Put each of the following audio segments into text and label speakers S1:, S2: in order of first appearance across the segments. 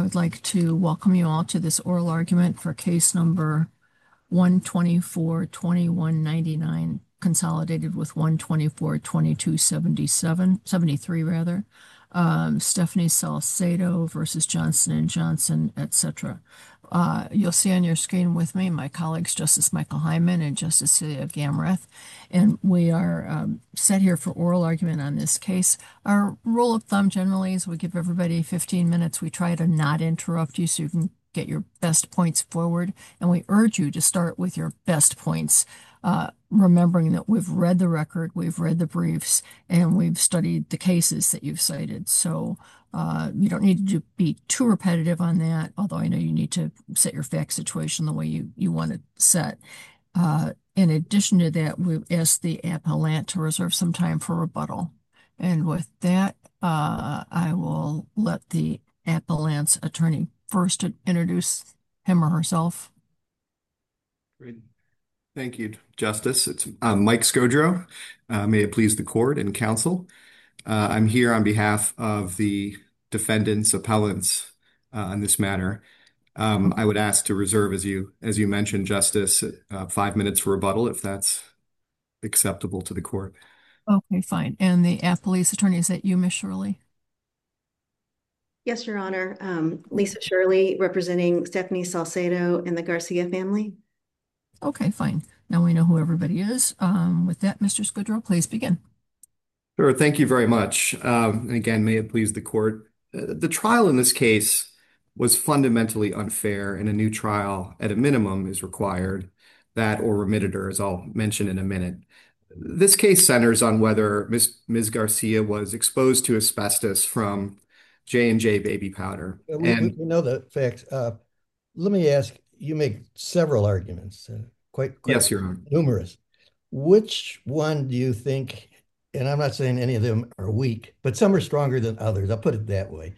S1: would like to welcome you all to this oral argument for case number 124-2199, consolidated with 124-2277, rather. Stephanie Salcedo versus Johnson & Johnson, etc. You'll see on your screen with me my colleagues, Justice Michael Hyman and Justice Celia Gamrath, and we are set here for oral argument on this case. Our rule of thumb generally is we give everybody 15 minutes. We try to not interrupt you so you can get your best points forward, and we urge you to start with your best points, remembering that we've read the record, we've read the briefs, and we've studied the cases that you've cited. So you don't need to be too repetitive on that, although I know you need to set your fact situation the way you want it set. In addition to that, we've asked the appellant to reserve some time for rebuttal. And with that, I will let the appellant's attorney first introduce him or herself.
S2: Great. Thank you, Justice. It's Mike Scodro. May it please the court and counsel. I'm here on behalf of the defendants, appellants on this matter. I would ask to reserve, as you mentioned, Justice, 5 minutes for rebuttal, if that's acceptable to the court.
S1: Okay, fine. And the appellee's attorney, is that you, Miss Shirley?
S3: Yes, Your Honor. Lisa Shirley, representing Stephanie Salcedo and the Garcia family.
S1: Okay, fine. Now we know who everybody is. With that, Mr. Scodro, please begin.
S2: Sure. Thank you very much. And again, may it please the court. The trial in this case was fundamentally unfair, and a new trial at a minimum is required, that or remittitor, as I'll mention in a minute. This case centers on whether Ms. Garcia was exposed to asbestos from J&J baby powder.
S4: We know the facts. Let me ask, you make several arguments, quite
S2: Yes, Your Honor.
S4: numerous. Which one do you think, and I'm not saying any of them are weak, but some are stronger than others, I'll put it that way.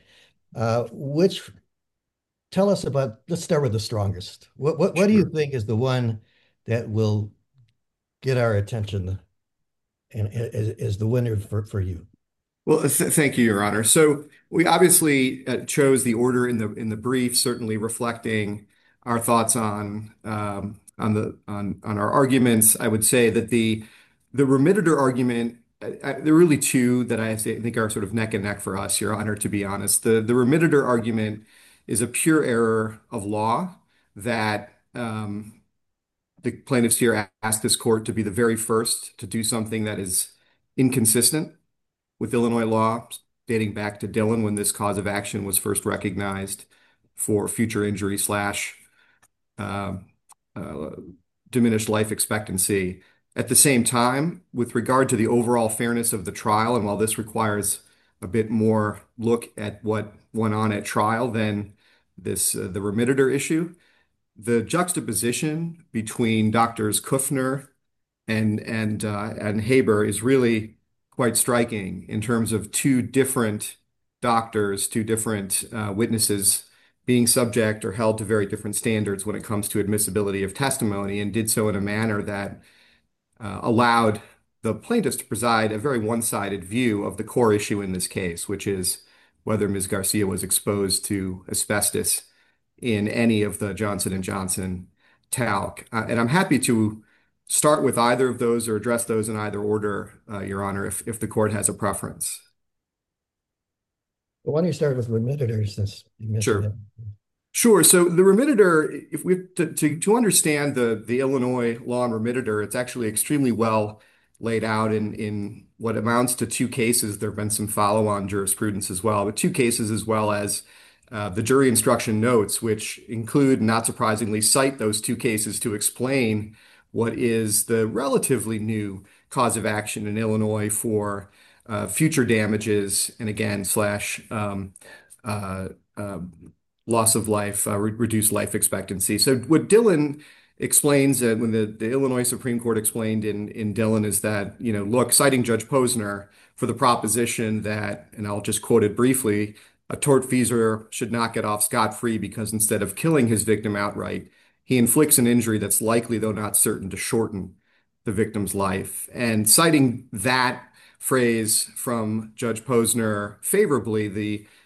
S4: Tell us about, let's start with the strongest. What do you think is the one that will get our attention and is the winner for you?
S2: Well, thank you, Your Honor. So we obviously chose the order in the brief, certainly reflecting our thoughts on our arguments. I would say that the remittitor argument, there are really two that I think are sort of neck and neck for us, Your Honor, to be honest. The remittitor argument is a pure error of law that the plaintiffs here asked this court to be the very first to do something that is inconsistent with Illinois law, dating back to Dillon when this cause of action was first recognized for future injury slash diminished life expectancy. At the same time, with regard to the overall fairness of the trial, and while this requires a bit more look at what went on at trial than the remittitor issue, the juxtaposition between Doctors Kuffner and Haber is really quite striking in terms of two different doctors, two different witnesses being subject or held to very different standards when it comes to admissibility of testimony, and did so in a manner that allowed the plaintiffs to preside a very one-sided view of the core issue in this case, which is whether Ms. Garcia was exposed to asbestos in any of the Johnson & Johnson talc. And I'm happy to start with either of those or address those in either order, Your Honor, if the court has a preference.
S4: Well, why don't you start with remittitor since you mentioned that?
S2: Sure. So the remittitor, if we to understand the Illinois law on remittitor, it's actually extremely well laid out in what amounts to two cases. There have been some follow-on jurisprudence as well, but two cases as well as the jury instruction notes, which include, not surprisingly, cite those two cases to explain what is the relatively new cause of action in Illinois for future damages and again, slash loss of life, reduced life expectancy. So what Dillon explains, when the Illinois Supreme Court explained in Dillon is that, look, citing Judge Posner for the proposition that, and I'll just quote it briefly, a tortfeasor should not get off scot-free because instead of killing his victim outright, he inflicts an injury that's likely, though not certain, to shorten the victim's life. And citing that phrase from Judge Posner favorably, the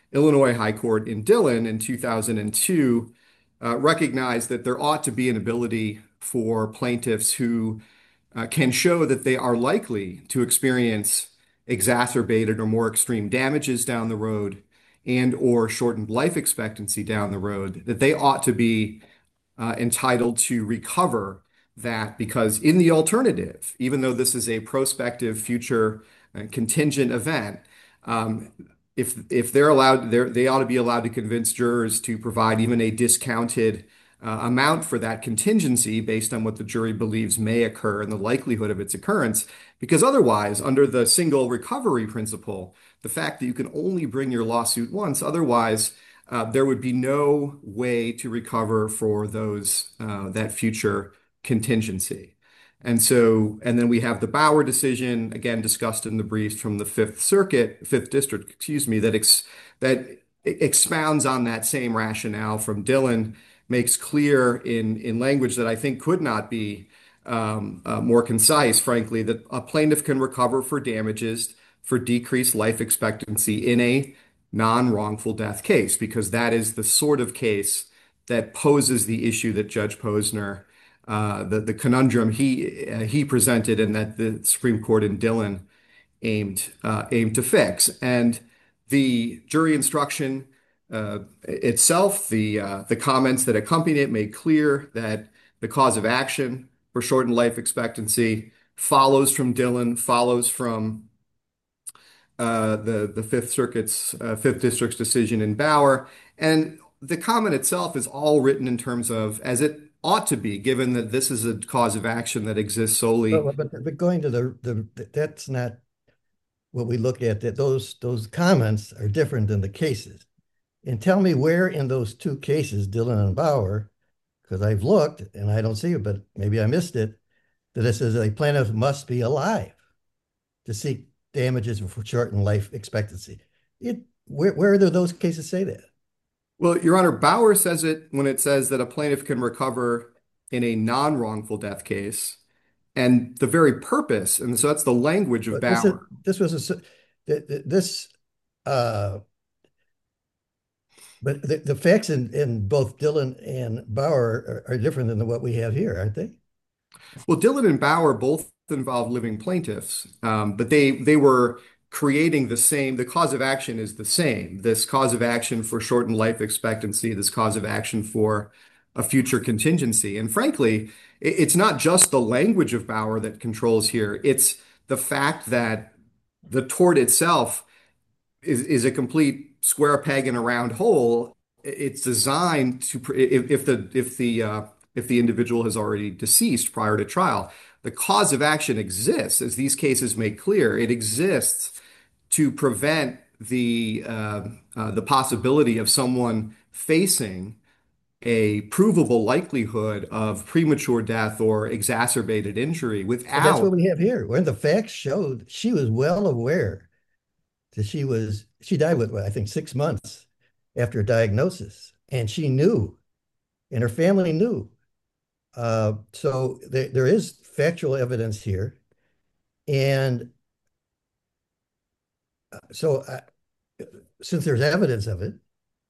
S2: Illinois High Court in Dillon in 2002 recognized that there ought to be an ability for plaintiffs who can show that they are likely to experience exacerbated or more extreme damages down the road and or shortened life expectancy down the road, that they ought to be entitled to recover that, because in the alternative, even though this is a prospective future contingent event, um, if they're allowed, they ought to be allowed to convince jurors to provide even a discounted amount for that contingency based on what the jury believes may occur and the likelihood of its occurrence. Because otherwise, under the single recovery principle, the fact that you can only bring your lawsuit once, otherwise, there would be no way to recover for those that future contingency. And then we have the Bauer decision, again discussed in the briefs from the Fifth District, excuse me, that expounds on that same rationale from Dillon, makes clear in language that I think could not be more concise, frankly, that a plaintiff can recover for damages for decreased life expectancy in a non-wrongful death case, because that is the sort of case that poses the issue that Judge Posner, the conundrum he presented, and that the Supreme Court in Dillon aimed to fix. And the jury instruction itself, the comments that accompany it, made clear that the cause of action for shortened life expectancy follows from Dillon, follows from the Fifth District's decision in Bauer. And the comment itself is all written in terms of as it ought to be, given that this is a cause of action that exists solely.
S4: But going to that's not what we look at. That those comments are different than the cases. And tell me where in those two cases, Dillon and Bauer, because I've looked and I don't see it, but maybe I missed it, that it says a plaintiff must be alive to seek damages for shortened life expectancy. Where do those cases say that?
S2: Well, Your Honor, Bauer says it when it says that a plaintiff can recover in a non-wrongful death case. And the very purpose, and so that's the language of Bauer.
S4: But the facts in both Dillon and Bauer are different than what we have here, aren't they?
S2: Well, Dillon and Bauer both involve living plaintiffs, but they were creating the cause of action is the same. This cause of action for shortened life expectancy, this cause of action for a future contingency. And frankly, it's not just the language of Bauer that controls here. It's the fact that the tort itself is a complete square peg in a round hole. It's designed to, if the individual has already deceased prior to trial, the cause of action exists, as these cases make clear. It exists to prevent the possibility of someone facing a provable likelihood of premature death or exacerbated injury
S4: But that's what
S2: without.
S4: we have here. When the facts showed she was well aware that she died with, I think, 6 months after diagnosis, and she knew, and her family knew. So there is factual evidence here. And so since there's evidence of it,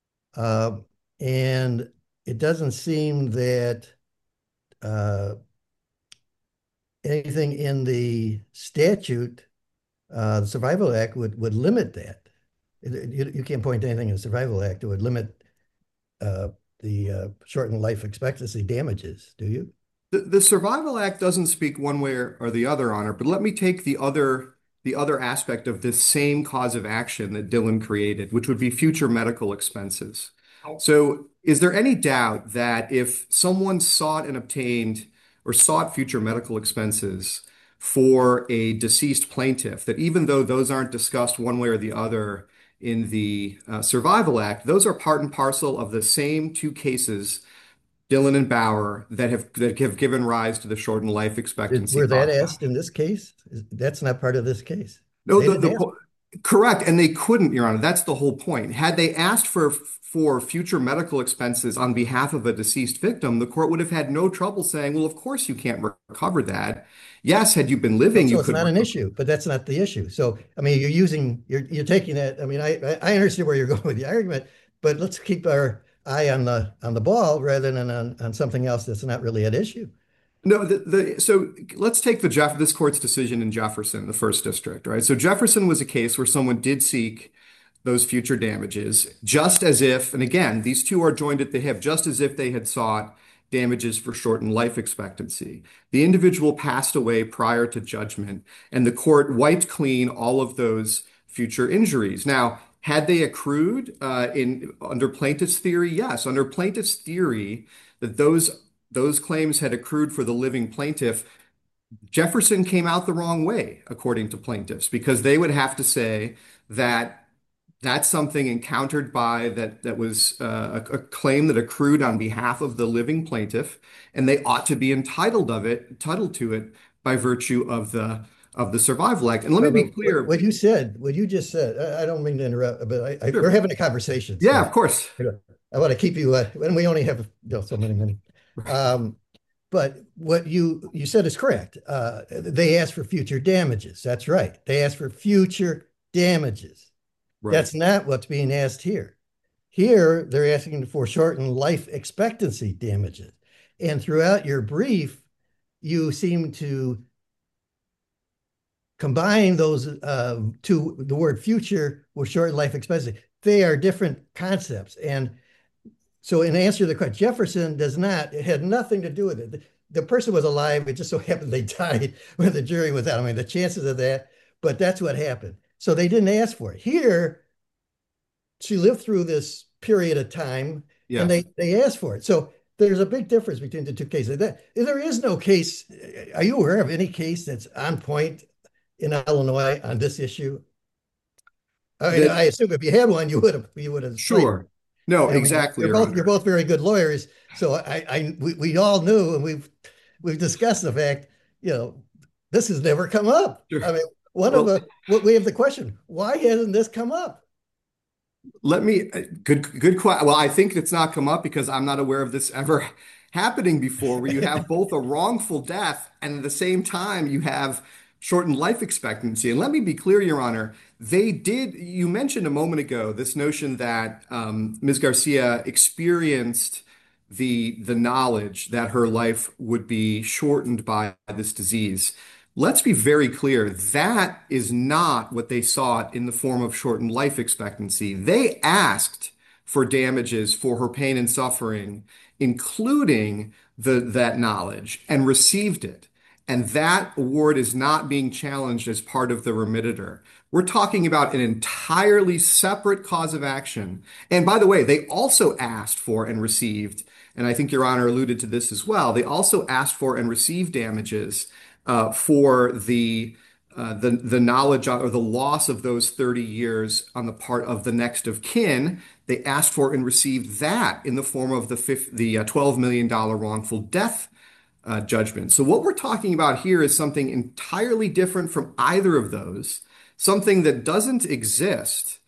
S4: and it doesn't seem that anything in the statute, the Survival Act would limit that. You can't point to anything in the Survival Act that would limit the shortened life expectancy damages, do you?
S2: The Survival Act doesn't speak one way or the other, Honor, but let me take the other aspect of this same cause of action that Dillon created, which would be future medical expenses. So, is there any doubt that if someone sought and obtained or sought future medical expenses for a deceased plaintiff, that even though those aren't discussed one way or the other in the Survival Act, those are part and parcel of the same two cases, Dillon and Bauer, that have given rise to the shortened life expectancy
S4: Were that
S2: cause.
S4: asked in this case? That's not part of this case.
S2: No,
S4: They didn't ask.
S2: Correct, and they couldn't, Your Honor. That's the whole point. Had they asked for future medical expenses on behalf of a deceased victim, the court would have had no trouble saying, "Well, of course you can't recover that." Yes, had you been
S4: So,
S2: living, you
S4: so it's
S2: could
S4: not an
S2: recover.
S4: issue, but that's not the issue. So, I mean, you're taking that. I mean, I understand where you're going with the argument, but let's keep our eye on the ball rather than on something else that's not really at issue.
S2: No, so let's take this court's decision in Jefferson, the first district, right? So Jefferson was a case where someone did seek those future damages, just as if, and again, these two are joined at the hip, just as if they had sought damages for shortened life expectancy. The individual passed away prior to judgment, and the court wiped clean all of those future injuries. Now, had they accrued in under plaintiff's theory? Yes, under plaintiff's theory that those claims had accrued for the living plaintiff. Jefferson came out the wrong way, according to plaintiffs, because they would have to say that that's something encountered by that was a claim that accrued on behalf of the living plaintiff, and they ought to be entitled to it by virtue of the Survival Act. And let me be
S4: But
S2: clear.
S4: what you just said, I don't mean to interrupt, but we're
S2: Sure.
S4: having a conversation,
S2: Yeah,
S4: so
S2: of course.
S4: I want to keep you, and we only have so many minutes. Um, but what you said is correct. They asked for future damages. That's right. They asked for future damages.
S2: Right.
S4: That's not what's being asked here. Here, they're asking for shortened life expectancy damages. And throughout your brief, you seem to combine those to the word future with shortened life expectancy. They are different concepts. And so in answer to the question, Jefferson does not, it had nothing to do with it. The person was alive. It just so happened they died when the jury was out. I mean, the chances of that, but that's what happened. So they didn't ask for it. Here, she lived through this period of time and
S2: Yes.
S4: they asked for it. So there's a big difference between the two cases. There is no case. Are you aware of any case that's on point in Illinois on this issue? I mean,
S2: That
S4: I assume if you had one, you would have cited.
S2: sure. No,
S4: I mean,
S2: exactly, Your
S4: you're
S2: Honor.
S4: both very good lawyers. So we all knew, and we've discussed the fact, you know, this has never come up.
S2: Sure.
S4: I mean,
S2: Well,
S4: what we have the question, why hasn't this come up?
S2: let me good question. Well, I think it's not come up because I'm not aware of this ever happening before, where you have both a wrongful death and at the same time you have shortened life expectancy. And let me be clear, Your Honor, they did. You mentioned a moment ago this notion that Ms. Garcia experienced the knowledge that her life would be shortened by this disease. Let's be very clear. That is not what they sought in the form of shortened life expectancy. They asked for damages for her pain and suffering, including that knowledge, and received it. And that award is not being challenged as part of the remitter. We're talking about an entirely separate cause of action. And by the way, they also asked for and received, and I think Your Honor alluded to this as well, they also asked for and received damages for the knowledge or the loss of those 30 years on the part of the next of kin. They asked for and received that in the form of the $12 million wrongful death judgment. So what we're talking about here is something entirely different from either of those, something that doesn't exist.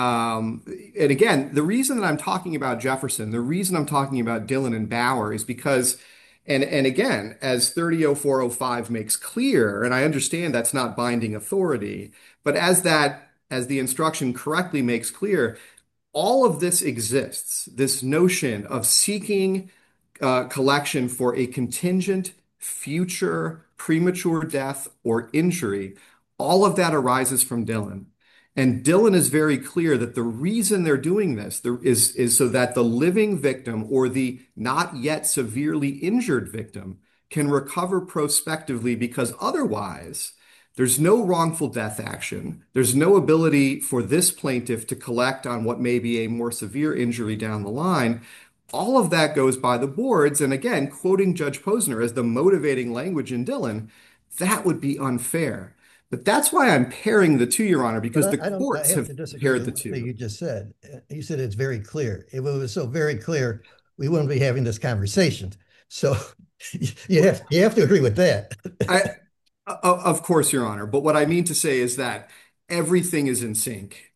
S2: And again, the reason that I'm talking about Jefferson, the reason I'm talking about Dillon and Bauer is because, and again, as 300405 makes clear, and I understand that's not binding authority, but as the instruction correctly makes clear, all of this exists, this notion of seeking collection for a contingent future premature death or injury, all of that arises from Dillon. And Dillon is very clear that the reason they're doing this is so that the living victim or the not yet severely injured victim can recover prospectively, because otherwise, there's no wrongful death action. There's no ability for this plaintiff to collect on what may be a more severe injury down the line. All of that goes by the boards. And again, quoting Judge Posner as the motivating language in Dillon, that would be unfair. But that's why I'm pairing the two, Your Honor, because the
S4: But I
S2: courts
S4: have
S2: have
S4: to disagree
S2: paired
S4: with
S2: the
S4: one thing
S2: two.
S4: you just said. You said it's very clear. If it was so very clear, we wouldn't be having this conversation. So you have to agree with that.
S2: I, of course, Your Honor. But what I mean to say is that everything is in sync.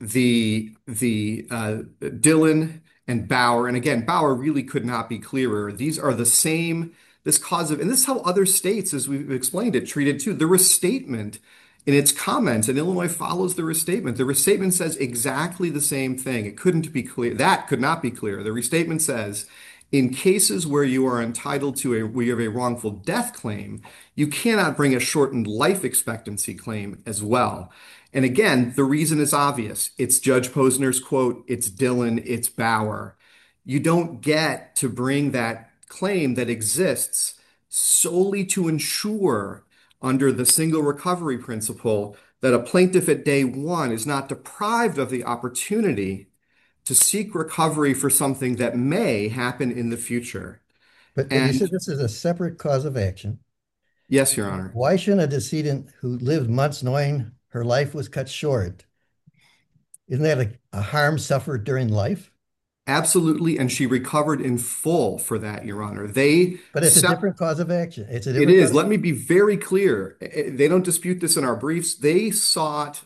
S2: The Dillon and Bauer, and again, Bauer really could not be clearer. These are the same, this cause of, and this is how other states, as we've explained it, treated too. The restatement in its comments, and Illinois follows the restatement. The restatement says exactly the same thing. It couldn't be clear. That could not be clear. The restatement says, in cases where you are entitled to where you have a wrongful death claim, you cannot bring a shortened life expectancy claim as well. And again, the reason is obvious. It's Judge Posner's quote, it's Dillon, it's Bauer. You don't get to bring that claim that exists solely to ensure, under the single recovery principle, that a plaintiff at day one is not deprived of the opportunity to seek recovery for something that may happen in the future.
S4: But you
S2: And
S4: said this is a separate cause of action.
S2: yes, Your Honor.
S4: Why shouldn't a decedent who lived months knowing her life was cut short, isn't that a harm suffered during life?
S2: Absolutely, and she recovered in full for that, Your Honor.
S4: But it's a different cause of action. It's a
S2: It
S4: different
S2: is.
S4: cause.
S2: Let me be very clear. They don't dispute this in our briefs. They sought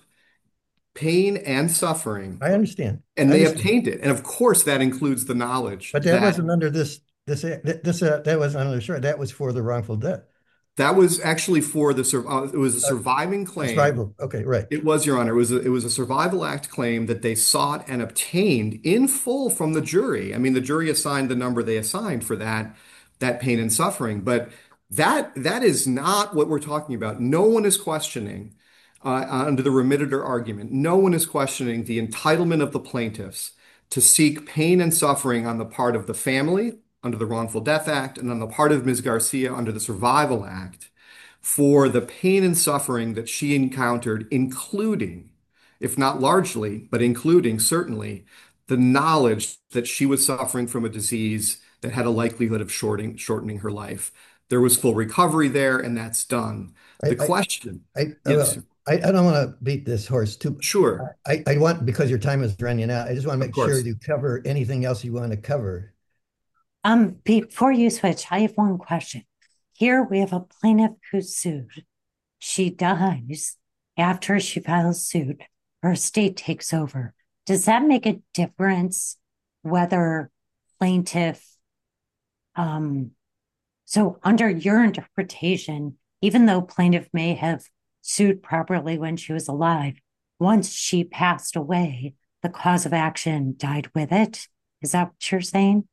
S2: pain and suffering,
S4: I understand.
S2: and
S4: I
S2: they
S4: understand.
S2: obtained it. And of course, that includes the knowledge
S4: But that
S2: that
S4: wasn't under that wasn't under short. That was for the wrongful death.
S2: that was actually for it was a
S4: Uh,
S2: surviving claim.
S4: Survival. Okay, right.
S2: It was, Your Honor. It was a Survival Act claim that they sought and obtained in full from the jury. I mean, the jury assigned the number they assigned for that pain and suffering, but that is not what we're talking about. No one is questioning, under the remittitor argument, no one is questioning the entitlement of the plaintiffs to seek pain and suffering on the part of the family under the Wrongful Death Act and on the part of Ms. Garcia under the Survival Act for the pain and suffering that she encountered, including, if not largely, but including certainly, the knowledge that she was suffering from a disease that had a likelihood of shortening her life. There was full recovery there, and that's done.
S4: I
S2: The question,
S4: I
S2: yes,
S4: I don't want to beat this horse too.
S2: sure,
S4: I want, because your time is running out. I just want to
S2: of
S4: make sure
S2: course.
S4: you cover anything else you want to cover.
S5: Before you switch, I have one question. Here we have a plaintiff who's sued. She dies after she files suit. Her estate takes over. Does that make a difference whether plaintiff, so under your interpretation, even though plaintiff may have sued properly when she was alive, once she passed away, the cause of action died with it? Is that what you're saying?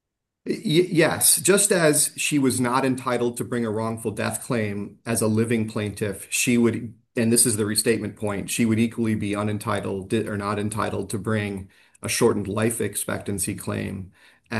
S2: Yes, just as she was not entitled to bring a wrongful death claim as a living plaintiff, she would, and this is the restatement point, she would equally be unentitled or not entitled to bring a shortened life expectancy claim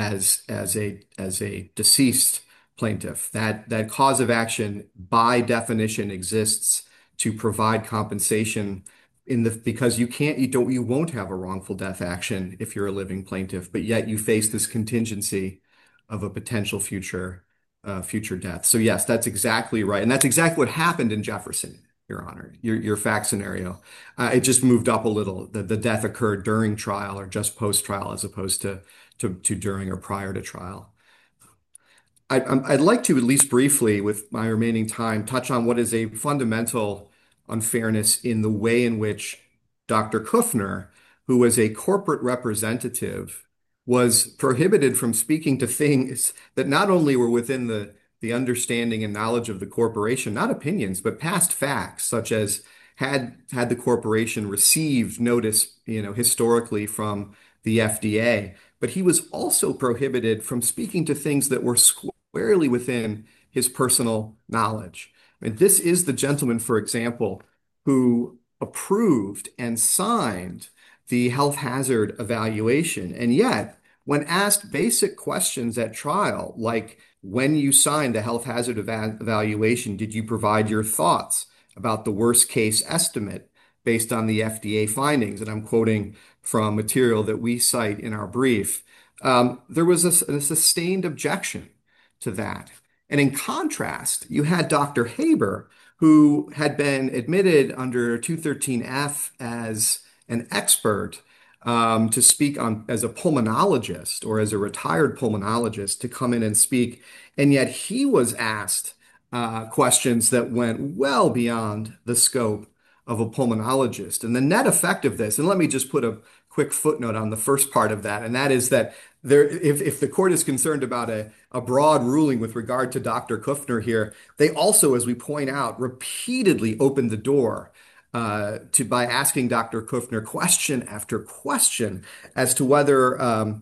S2: as a deceased plaintiff. That cause of action by definition exists to provide compensation because you won't have a wrongful death action if you're a living plaintiff, but yet you face this contingency of a potential future death. So yes, that's exactly right. And that's exactly what happened in Jefferson, Your Honor, your fact scenario. It just moved up a little. The death occurred during trial or just post-trial as opposed to during or prior to trial. I'd like to, at least briefly, with my remaining time, touch on what is a fundamental unfairness in the way in which Dr. Kuffner, who was a corporate representative, was prohibited from speaking to things that not only were within the understanding and knowledge of the corporation, not opinions, but past facts, such as had the corporation received notice, historically from the FDA. But he was also prohibited from speaking to things that were squarely within his personal knowledge. I mean, this is the gentleman, for example, who approved and signed the health hazard evaluation. And yet, when asked basic questions at trial, like when you signed the health hazard evaluation, did you provide your thoughts about the worst case estimate based on the FDA findings? And I'm quoting from material that we cite in our brief. There was a sustained objection to that. And in contrast, you had Dr. Haber, who had been admitted under 213F as an expert to speak on as a pulmonologist or as a retired pulmonologist to come in and speak. And yet he was asked questions that went well beyond the scope of a pulmonologist. And the net effect of this, and let me just put a quick footnote on the first part of that, and that is that if the court is concerned about a broad ruling with regard to Dr. Kuffner here, they also, as we point out, repeatedly opened the door by asking Dr. Kuffner question after question as to whether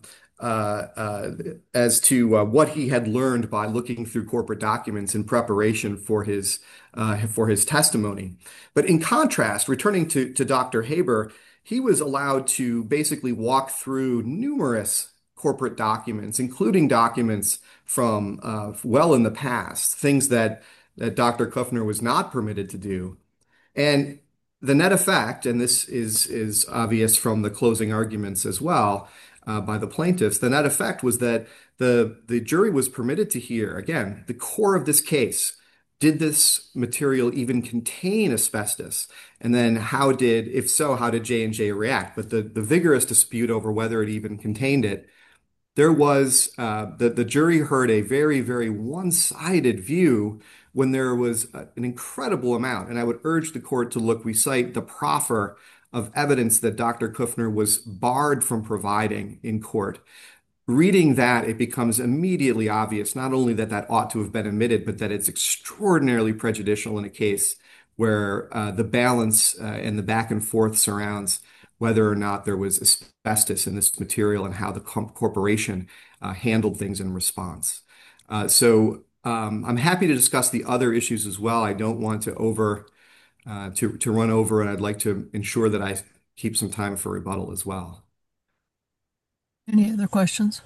S2: what he had learned by looking through corporate documents in preparation for his testimony. But in contrast, returning to Dr. Haber, he was allowed to basically walk through numerous corporate documents, including documents from well in the past, things that Dr. Kuffner was not permitted to do. And the net effect, and this is obvious from the closing arguments as well by the plaintiffs, the net effect was that the jury was permitted to hear, again, the core of this case. Did this material even contain asbestos? And then if so, how did J&J react? But the vigorous dispute over whether it even contained it, there was the jury heard a very, very one-sided view when there was an incredible amount. And I would urge the court to look, we cite the proffer of evidence that Dr. Kuffner was barred from providing in court. Reading that, it becomes immediately obvious not only that that ought to have been admitted, but that it's extraordinarily prejudicial in a case where the balance and the back and forth surrounds whether or not there was asbestos in this material and how the corporation handled things in response. So I'm happy to discuss the other issues as well. I don't want to run over, and I'd like to ensure that I keep some time for rebuttal as well.
S1: Any other questions?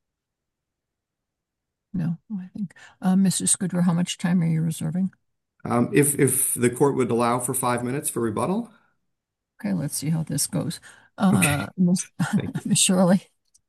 S1: No, I think. Mr. Scudder, how much time are you reserving?
S2: If the court would allow for 5 minutes for rebuttal.
S1: Okay, let's see how this goes.
S2: Okay.
S1: Ms. Shirley.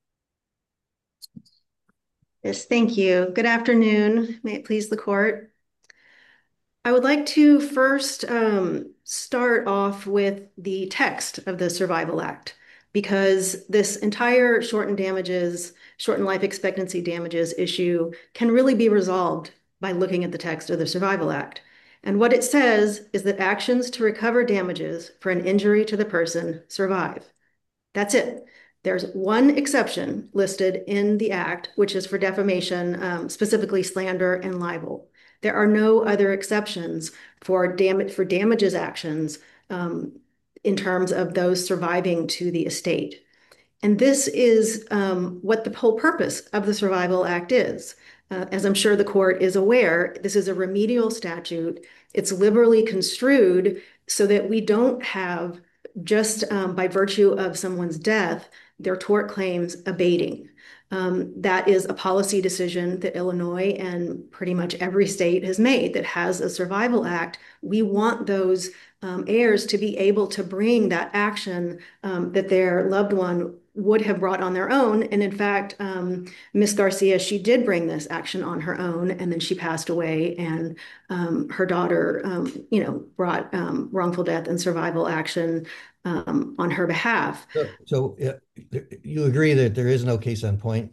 S3: Yes, thank you. Good afternoon. May it please the court. I would like to first start off with the text of the Survival Act, because this entire shortened life expectancy damages issue can really be resolved by looking at the text of the Survival Act. And what it says is that actions to recover damages for an injury to the person survive. That's it. There's one exception listed in the act, which is for defamation, specifically slander and libel. There are no other exceptions for damages actions in terms of those surviving to the estate. And this is what the whole purpose of the Survival Act is. As I'm sure the court is aware, this is a remedial statute. It's liberally construed so that we don't have, just by virtue of someone's death, their tort claims abating. That is a policy decision that Illinois and pretty much every state has made that has a Survival Act. We want those heirs to be able to bring that action that their loved one would have brought on their own. And in fact, Miss Garcia, she did bring this action on her own, and then she passed away, and her daughter, brought wrongful death and survival action on her behalf.
S4: So you agree that there is no case on point?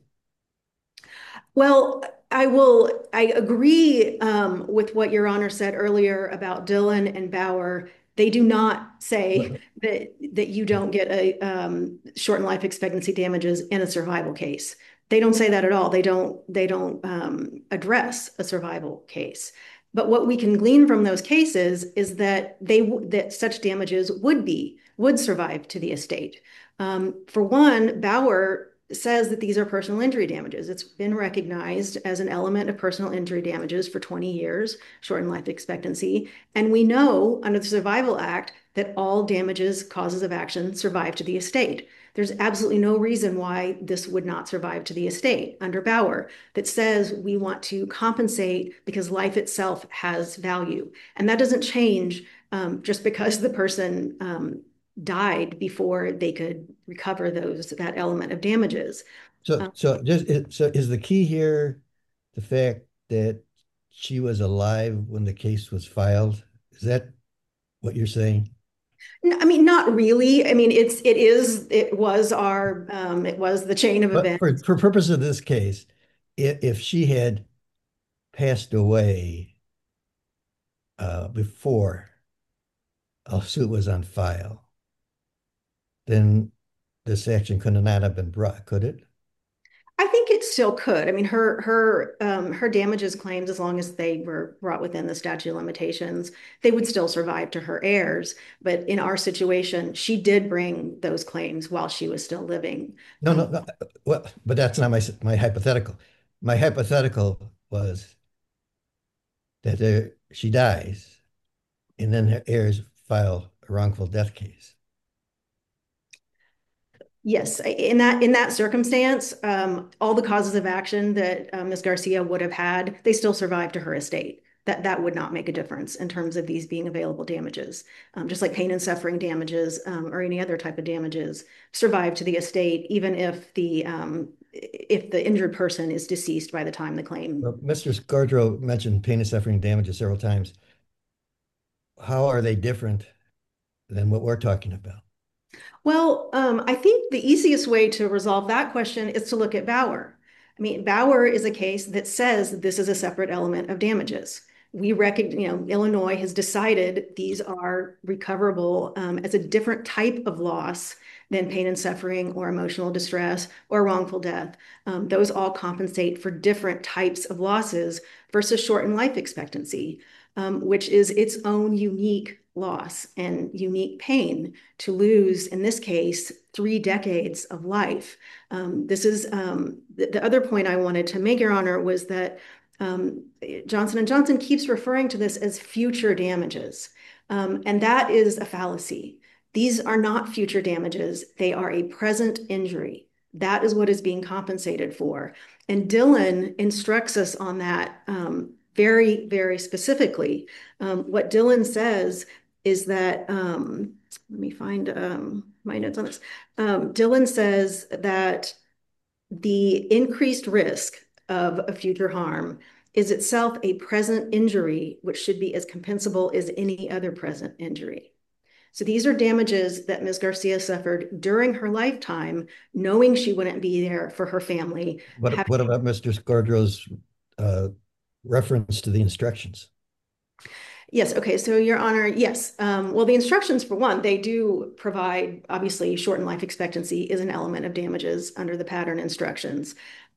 S3: Well, I agree with what Your Honor said earlier about Dillon and Bauer. They do not say that you don't get a shortened life expectancy damages in a survival case. They don't say that at all. They don't address a survival case. But what we can glean from those cases is that such damages would survive to the estate. For one, Bauer says that these are personal injury damages. It's been recognized as an element of personal injury damages for 20 years, shortened life expectancy. And we know under the Survival Act that all damages, causes of action survive to the estate. There's absolutely no reason why this would not survive to the estate under Bauer, that says we want to compensate because life itself has value. And that doesn't change just because the person died before they could recover that element of damages.
S4: So is the key here the fact that she was alive when the case was filed? Is that what you're saying?
S3: I mean, not really. I mean, it was the chain of events.
S4: For purpose of this case, if she had passed away before a suit was on file, then this action could not have been brought, could it?
S3: I think it still could. I mean, her damages claims, as long as they were brought within the statute of limitations, they would still survive to her heirs. But in our situation, she did bring those claims while she was still living.
S4: No, no, no. Well, but that's not my hypothetical. My hypothetical was that she dies, and then her heirs file a wrongful death case.
S3: Yes, in that circumstance, all the causes of action that Ms. Garcia would have had, they still survive to her estate. That would not make a difference in terms of these being available damages. Just like pain and suffering damages or any other type of damages survive to the estate, even if the injured person is deceased by the time the claim.
S4: Well, Mr. Scardro mentioned pain and suffering damages several times. How are they different than what we're talking about?
S3: Well, I think the easiest way to resolve that question is to look at Bauer. I mean, Bauer is a case that says that this is a separate element of damages. We recognize, Illinois has decided these are recoverable as a different type of loss than pain and suffering or emotional distress or wrongful death. Those all compensate for different types of losses versus shortened life expectancy, which is its own unique loss and unique pain to lose, in this case, 3 decades of life. This is the other point I wanted to make, Your Honor, was that Johnson & Johnson keeps referring to this as future damages. And that is a fallacy. These are not future damages. They are a present injury. That is what is being compensated for. And Dillon instructs us on that very, very specifically. What Dillon says is that, let me find my notes on this. Dillon says that the increased risk of a future harm is itself a present injury, which should be as compensable as any other present injury. So these are damages that Ms. Garcia suffered during her lifetime, knowing she wouldn't be there for her family.
S4: What about Mr. Scardro's reference to the instructions?
S3: Yes. Okay. So, Your Honor, yes. Well, the instructions, for one, they do provide, obviously, shortened life expectancy is an element of damages under the pattern instructions.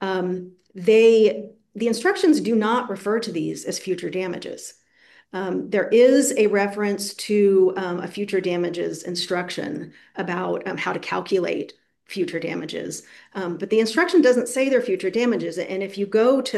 S3: The instructions do not refer to these as future damages. There is a reference to a future damages instruction about how to calculate future damages, but the instruction doesn't say they're future damages. And if you go to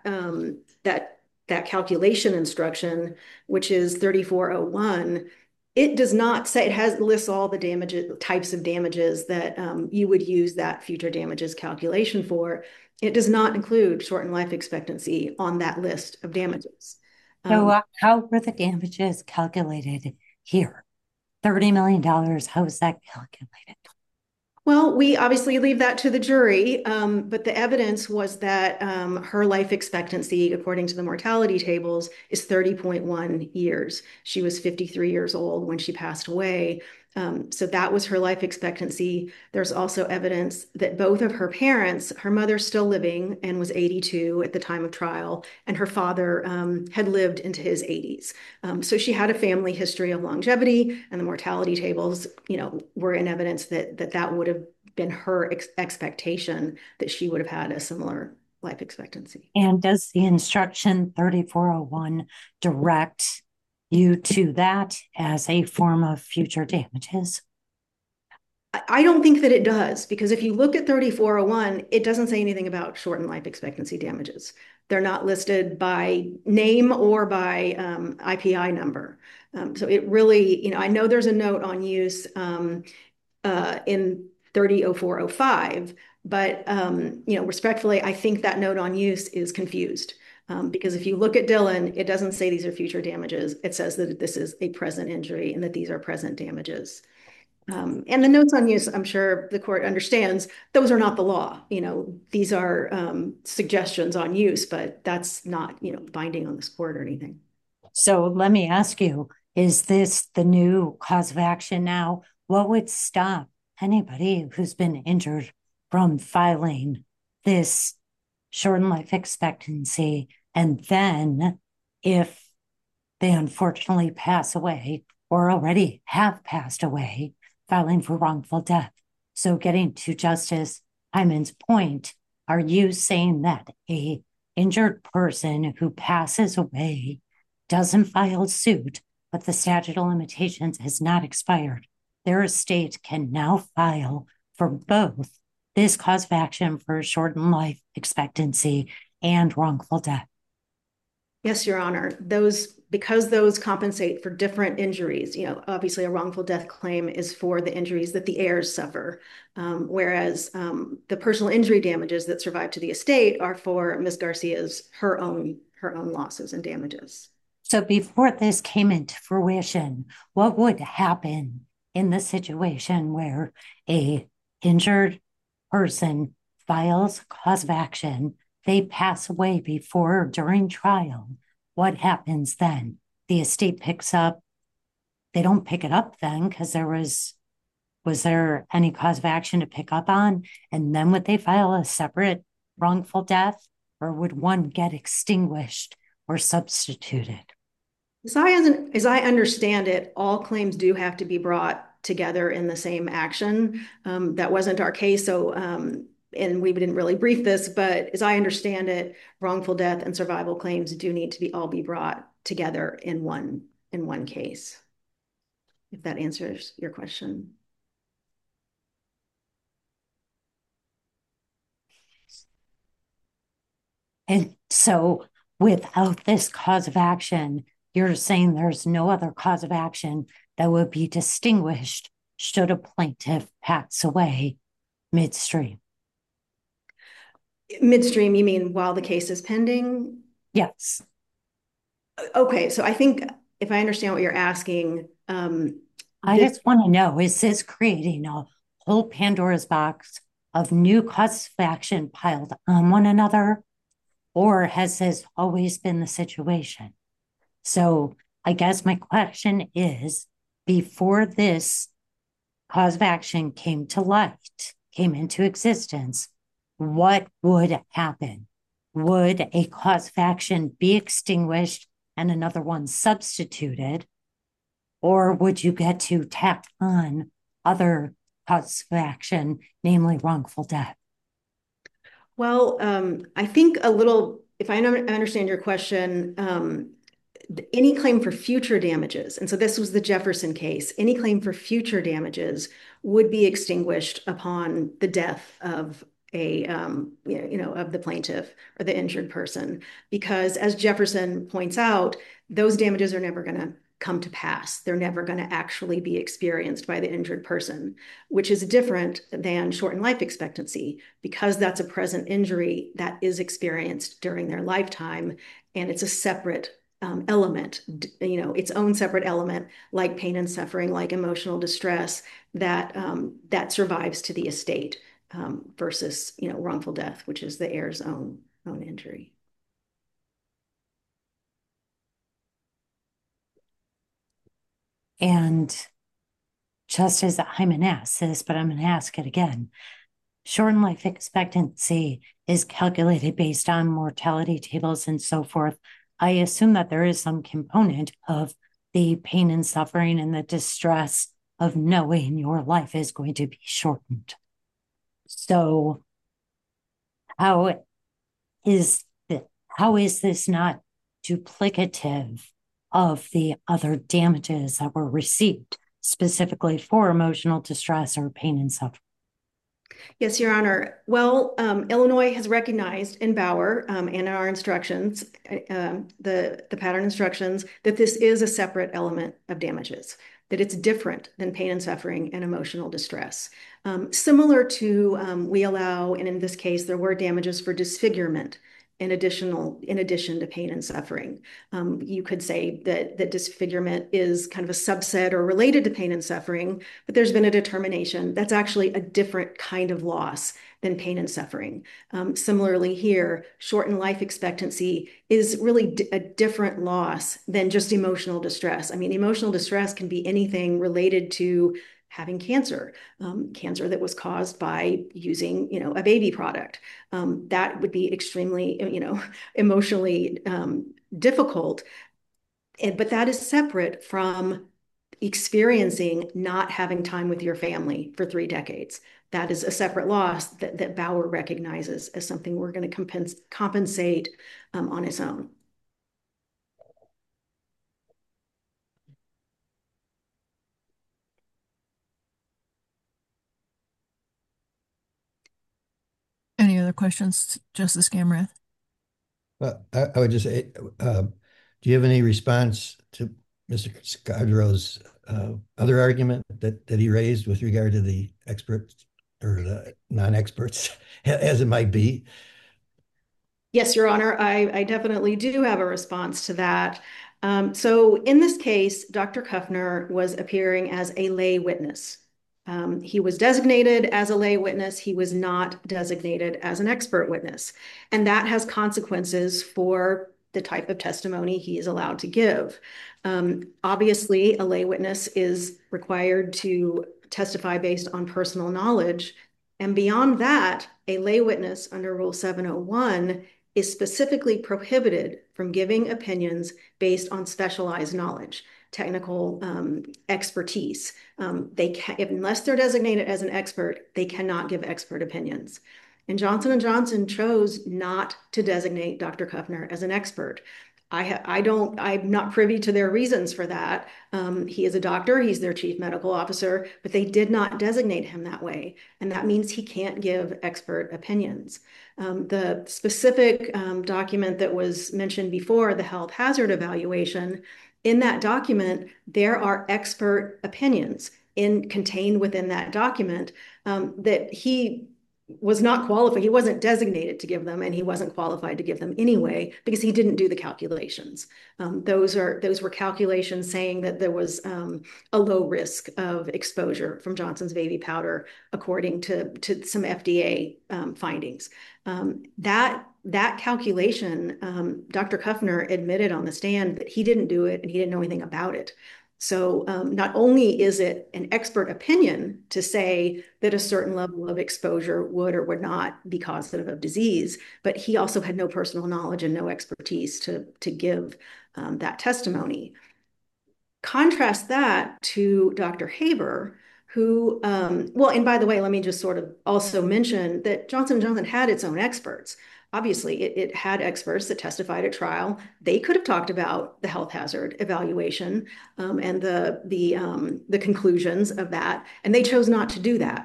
S3: that calculation instruction, which is 3401, it does not say, lists all the types of damages that you would use that future damages calculation for. It does not include shortened life expectancy on that list of damages.
S5: So how were the damages calculated here? $30 million, how was that calculated?
S3: Well, we obviously leave that to the jury, but the evidence was that her life expectancy, according to the mortality tables, is 30.1 years. She was 53 years old when she passed away. So that was her life expectancy. There's also evidence that both of her parents, her mother's still living and was 82 at the time of trial, and her father had lived into his 80s. So she had a family history of longevity, and the mortality tables, were in evidence that would have been her expectation, that she would have had a similar life expectancy.
S5: And does the instruction 3401 direct you to that as a form of future damages?
S3: I don't think that it does, because if you look at 3401, it doesn't say anything about shortened life expectancy damages. They're not listed by name or by IPI number. So it really, I know there's a note on use in 300405, but respectfully, I think that note on use is confused. Because if you look at Dillon, it doesn't say these are future damages. It says that this is a present injury and that these are present damages. And the notes on use, I'm sure the court understands, those are not the law. These are suggestions on use, but that's not, binding on this court or anything.
S5: So let me ask you, is this the new cause of action now? What would stop anybody who's been injured from filing this shortened life expectancy? And then if they unfortunately pass away, or already have passed away, filing for wrongful death. So getting to Justice Hyman's point, are you saying that a injured person who passes away doesn't file suit, but the statute of limitations has not expired? Their estate can now file for both this cause of action for shortened life expectancy and wrongful death.
S3: Yes, Your Honor. Because those compensate for different injuries, obviously a wrongful death claim is for the injuries that the heirs suffer, whereas the personal injury damages that survive to the estate are for Ms. Garcia's her own losses and damages.
S5: So before this came into fruition, what would happen in the situation where a injured person files cause of action, they pass away before or during trial? What happens then? The estate picks up, they don't pick it up then because was there any cause of action to pick up on? And then would they file a separate wrongful death, or would one get extinguished or substituted?
S3: As I understand it, all claims do have to be brought together in the same action. That wasn't our case, so and we didn't really brief this, but as I understand it, wrongful death and survival claims do need to all be brought together in one case. If that answers your question.
S5: And so without this cause of action, you're saying there's no other cause of action that would be distinguished should a plaintiff pass away midstream?
S3: Midstream, you mean while the case is pending?
S5: Yes.
S3: Okay, so I think if I understand what you're asking,
S5: I just want to know, is this creating a whole Pandora's box of new causes of action piled on one another? Or has this always been the situation? So I guess my question is, before this cause of action came to light, came into existence, what would happen? Would a cause of action be extinguished and another one substituted? Or would you get to tack on other causes of action, namely wrongful death?
S3: Well, I think if I understand your question, any claim for future damages, and so this was the Jefferson case, any claim for future damages would be extinguished upon the death of of the plaintiff or the injured person, because as Jefferson points out, those damages are never going to come to pass. They're never going to actually be experienced by the injured person, which is different than shortened life expectancy, because that's a present injury that is experienced during their lifetime, and it's a separate element, its own separate element, like pain and suffering, like emotional distress, that survives to the estate, versus wrongful death, which is the heir's own injury.
S5: And just as Hyman asked this, but I'm going to ask it again. Shortened life expectancy is calculated based on mortality tables and so forth. I assume that there is some component of the pain and suffering and the distress of knowing your life is going to be shortened. So how is this not duplicative of the other damages that were received, specifically for emotional distress or pain and suffering?
S3: Yes, Your Honor. Well, Illinois has recognized in Bauer and our instructions, the pattern instructions, that this is a separate element of damages, that it's different than pain and suffering and emotional distress. Similar to we allow, and in this case, there were damages for disfigurement in addition to pain and suffering. You could say that disfigurement is kind of a subset or related to pain and suffering, but there's been a determination that's actually a different kind of loss than pain and suffering. Similarly here, shortened life expectancy is really a different loss than just emotional distress. I mean, emotional distress can be anything related to having cancer, cancer that was caused by using, a baby product. That would be extremely, emotionally difficult. But that is separate from experiencing not having time with your family for 3 decades. That is a separate loss that Bauer recognizes as something we're going to compensate on its own.
S1: Any other questions, Justice Gamrath?
S4: Well, I would just say, do you have any response to Mr. Scardro's other argument that he raised with regard to the experts or the non-experts, as it might be?
S3: Yes, Your Honor, I definitely do have a response to that. So in this case, Dr. Kuffner was appearing as a lay witness. He was designated as a lay witness. He was not designated as an expert witness. And that has consequences for the type of testimony he is allowed to give. Obviously, a lay witness is required to testify based on personal knowledge. And beyond that, a lay witness under Rule 701 is specifically prohibited from giving opinions based on specialized knowledge, technical expertise. Unless they're designated as an expert, they cannot give expert opinions. And Johnson & Johnson chose not to designate Dr. Kuffner as an expert. I'm not privy to their reasons for that. He is a doctor, he's their chief medical officer, but they did not designate him that way. And that means he can't give expert opinions. The specific document that was mentioned before, the health hazard evaluation, in that document, there are expert opinions contained within that document that he was not qualified. He wasn't designated to give them, and he wasn't qualified to give them anyway because he didn't do the calculations. Those were calculations saying that there was a low risk of exposure from Johnson's baby powder, according to some FDA findings. That calculation, Dr. Kuffner admitted on the stand that he didn't do it and he didn't know anything about it. So not only is it an expert opinion to say that a certain level of exposure would or would not be causative of disease, but he also had no personal knowledge and no expertise to give that testimony. Contrast that to Dr. Haber, who, well, and by the way, let me just sort of also mention that Johnson & Johnson had its own experts. Obviously, it had experts that testified at trial. They could have talked about the health hazard evaluation and the conclusions of that, and they chose not to do that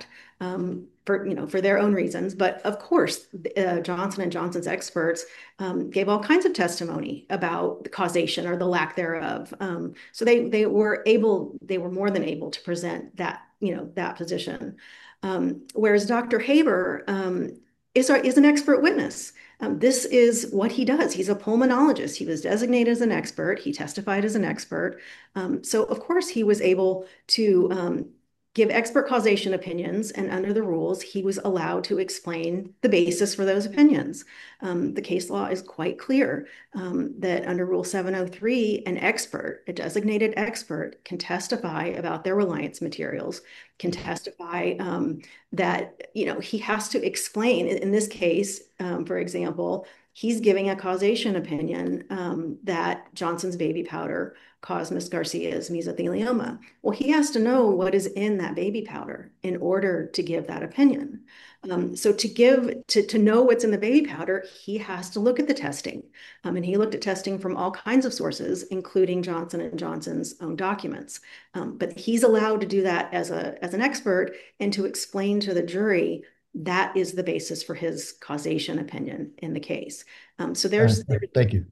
S3: for their own reasons. But of course, Johnson & Johnson's experts gave all kinds of testimony about the causation or the lack thereof. So they were more than able to present that position. Whereas Dr. Haber is an expert witness. This is what he does. He's a pulmonologist. He was designated as an expert. He testified as an expert. So of course he was able to give expert causation opinions, and under the rules, he was allowed to explain the basis for those opinions. The case law is quite clear that under Rule 703, a designated expert, can testify about their reliance materials, can testify that he has to explain. In this case, for example, he's giving a causation opinion that Johnson's baby powder caused Miss Garcia's mesothelioma. Well, he has to know what is in that baby powder in order to give that opinion. So to know what's in the baby powder, he has to look at the testing. And he looked at testing from all kinds of sources, including Johnson & Johnson's own documents. But he's allowed to do that as an expert and to explain to the jury that is the basis for his causation opinion in the case. So there's.
S4: Thank you.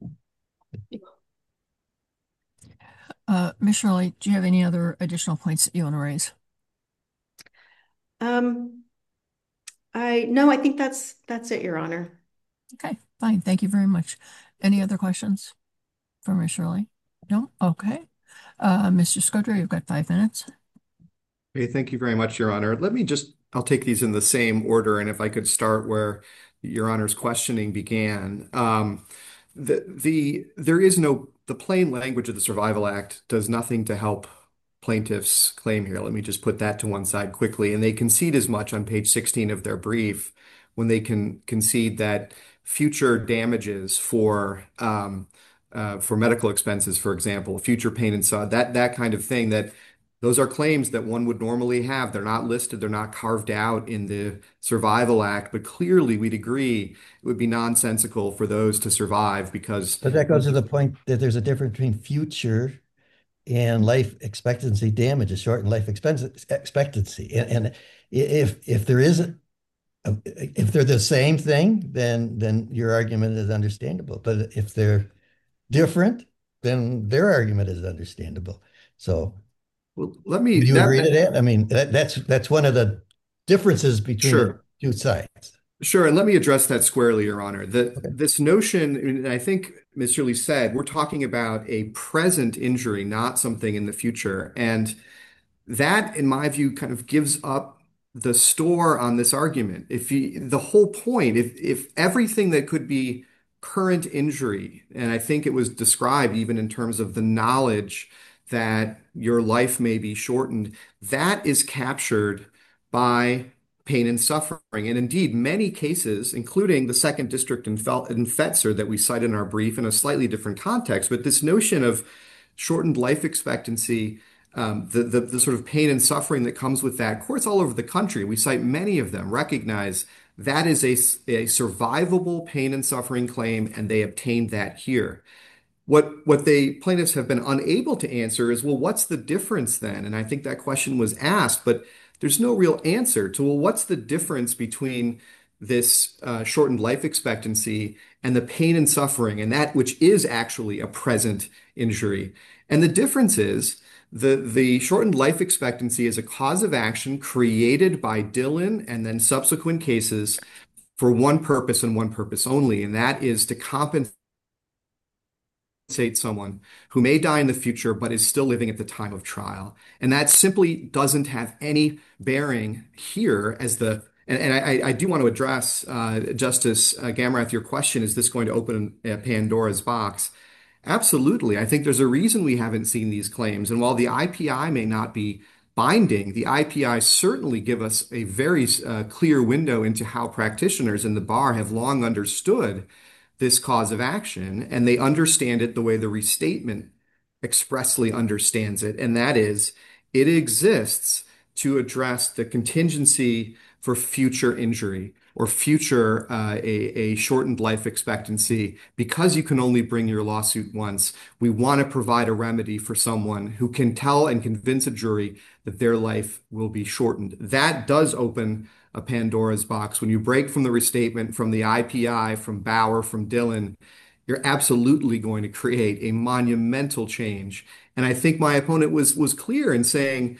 S1: Ms. Shirley, do you have any other additional points that you want to raise?
S3: No, I think that's it, Your Honor.
S1: Okay, fine. Thank you very much. Any other questions for Ms. Shirley? No? Okay. Mr. Scudder, you've got 5 minutes.
S2: Okay, thank you very much, Your Honor. I'll take these in the same order, and if I could start where Your Honor's questioning began. The plain language of the Survival Act does nothing to help plaintiffs' claim here. Let me just put that to one side quickly. And they concede as much on page 16 of their brief when they can concede that future damages for medical expenses, for example, future pain and so that kind of thing, that Those are claims that one would normally have. They're not listed, they're not carved out in the Survival Act, but clearly we'd agree it would be nonsensical for those to survive because
S4: But that goes to the point that there's a difference between future and life expectancy damages, shortened life expectancy. And if there isn't, if they're the same thing, then your argument is understandable. But if they're different, then their argument is understandable. So
S2: well, let me
S4: do you
S2: that
S4: agree to that? I mean, that's one of the differences between the
S2: sure.
S4: two sides.
S2: Sure, and let me address that squarely, Your Honor.
S4: Okay.
S2: This notion, and I think Ms. Shirley said, we're talking about a present injury, not something in the future. And that, in my view, kind of gives up the store on this argument. The whole point, if everything that could be current injury, and I think it was described even in terms of the knowledge that your life may be shortened, that is captured by pain and suffering. And indeed, many cases, including the second district in Fetzer that we cite in our brief in a slightly different context, but this notion of shortened life expectancy, the sort of pain and suffering that comes with that. Courts all over the country, we cite many of them, recognize that is a survivable pain and suffering claim, and they obtained that here. What the plaintiffs have been unable to answer is, well, what's the difference then? And I think that question was asked, but there's no real answer to, well, what's the difference between this shortened life expectancy and the pain and suffering, and that which is actually a present injury? And the difference is the shortened life expectancy is a cause of action created by Dillon and then subsequent cases for one purpose and one purpose only, and that is to compensate someone who may die in the future but is still living at the time of trial. And that simply doesn't have any bearing here as I do want to address, Justice Gamrath, your question, is this going to open a Pandora's box? Absolutely. I think there's a reason we haven't seen these claims. And while the IPI may not be binding, the IPI certainly give us a very clear window into how practitioners in the bar have long understood this cause of action, and they understand it the way the restatement expressly understands it, and that is it exists to address the contingency for future injury or future a shortened life expectancy. Because you can only bring your lawsuit once, we want to provide a remedy for someone who can tell and convince a jury that their life will be shortened. That does open a Pandora's box. When you break from the restatement, from the IPI, from Bauer, from Dillon, you're absolutely going to create a monumental change. And I think my opponent was clear in saying,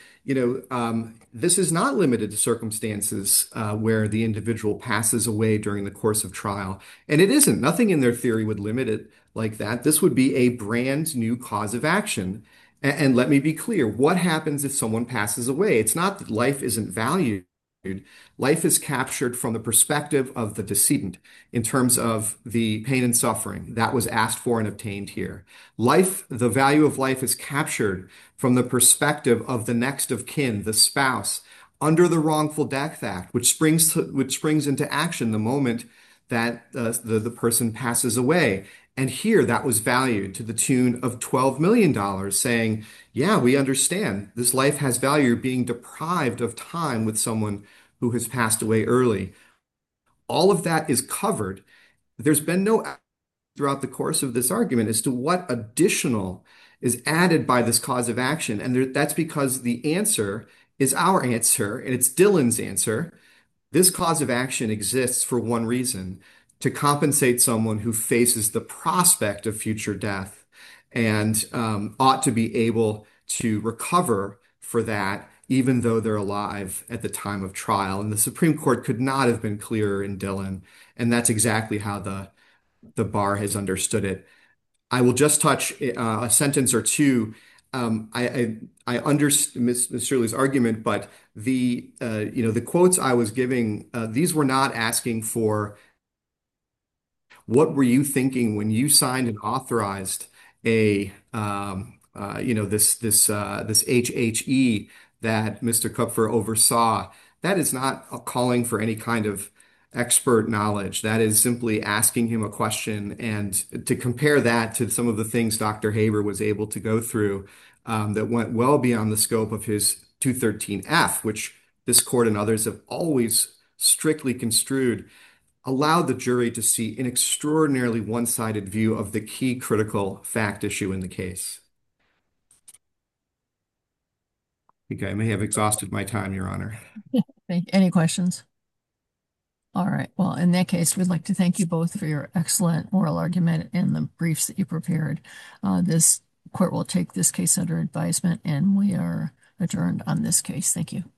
S2: this is not limited to circumstances where the individual passes away during the course of trial. And it isn't. Nothing in their theory would limit it like that. This would be a brand new cause of action. And let me be clear, what happens if someone passes away? It's not that life isn't valued. Life is captured from the perspective of the decedent in terms of the pain and suffering that was asked for and obtained here. Life, the value of life is captured from the perspective of the next of kin, the spouse, under the Wrongful Death Act, which springs into action the moment that the person passes away. And here that was valued to the tune of $12 million, saying, yeah, we understand this life has value. You're being deprived of time with someone who has passed away early. All of that is covered. There's been no throughout the course of this argument as to what additional is added by this cause of action. And that's because the answer is our answer, and it's Dillon's answer. This cause of action exists for one reason: to compensate someone who faces the prospect of future death and ought to be able to recover for that, even though they're alive at the time of trial. And the Supreme Court could not have been clearer in Dillon. And that's exactly how the bar has understood it. I will just touch a sentence or two. I understand Ms. Shirley's argument, but the quotes I was giving, these were not asking for what were you thinking when you signed and authorized this HHE that Mr. Kupfer oversaw. That is not calling for any kind of expert knowledge. That is simply asking him a question, and to compare that to some of the things Dr. Haber was able to go through that went well beyond the scope of his 213F, which this court and others have always strictly construed, allowed the jury to see an extraordinarily one-sided view of the key critical fact issue in the case. I think I may have exhausted my time, Your Honor.
S1: Any questions? All right. Well, in that case, we'd like to thank you both for your excellent oral argument and the briefs that you prepared. This court will take this case under advisement, and we are adjourned on this case. Thank you.